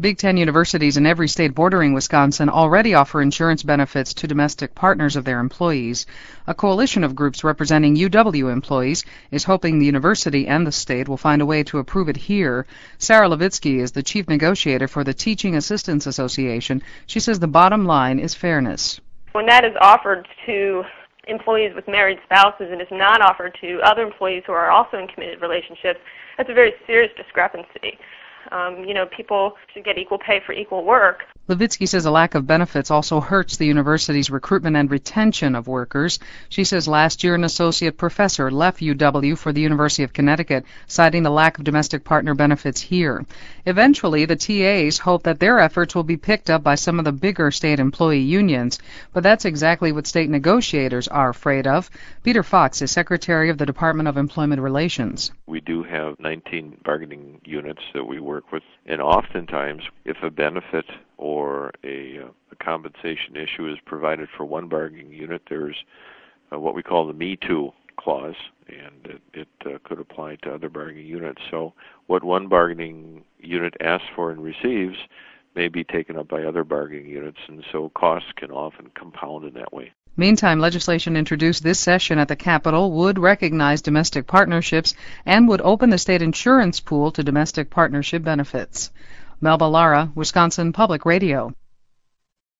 Big Ten universities in every state bordering Wisconsin already offer insurance benefits to domestic partners of their employees. A coalition of groups representing UW employees is hoping the university and the state will find a way to approve it here. Sarah Levitsky is the chief negotiator for the Teaching Assistants Association. She says the bottom line is fairness. When that is offered to employees with married spouses and is not offered to other employees who are also in committed relationships, that's a very serious discrepancy. People should get equal pay for equal work. Levitsky says a lack of benefits also hurts the university's recruitment and retention of workers. She says last year an associate professor left UW for the University of Connecticut, citing the lack of domestic partner benefits here. Eventually, the TAs hope that their efforts will be picked up by some of the bigger state employee unions, but that's exactly what state negotiators are afraid of. Peter Fox is secretary of the Department of Employment Relations. We do have 19 bargaining units that we work with, and oftentimes if a benefit or a compensation issue is provided for one bargaining unit, there's what we call the Me Too clause, and it could apply to other bargaining units. So what one bargaining unit asks for and receives may be taken up by other bargaining units, and so costs can often compound in that way. Meantime, legislation introduced this session at the Capitol would recognize domestic partnerships and would open the state insurance pool to domestic partnership benefits. Melba Lara, Wisconsin Public Radio.